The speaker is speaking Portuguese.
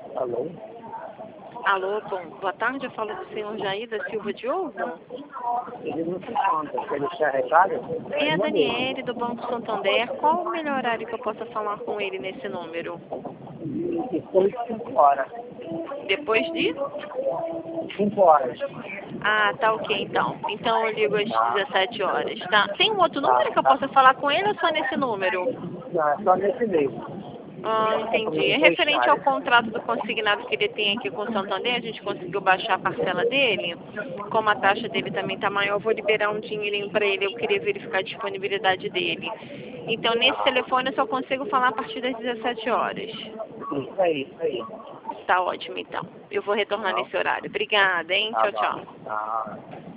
Alô? Alô, bom, boa tarde, eu falo com o senhor Jair da Silva Diogo. Ele não se encontra. Quer deixar recado? É a Daniele do Banco Santander. Qual o melhor horário que eu possa falar com ele nesse número? Depois de 5 horas. Depois de? 5 horas. Ah, tá ok então. Então eu ligo às 17 horas, tá? Tem um outro número que eu Tá. possa falar com ele ou só nesse número? Não, é só nesse mesmo. Ah, entendi. É referente ao contrato do consignado que ele tem aqui com o Santander, a gente conseguiu baixar a parcela dele. Como a taxa dele também está maior, eu vou liberar um dinheirinho para ele. Eu queria verificar a disponibilidade dele. Então, nesse telefone eu só consigo falar a partir das 17 horas. Isso aí, isso aí. Tá ótimo, então. Eu vou retornar Tá, nesse horário. Obrigada, hein? tá Tchau, bom. tchau. Tá.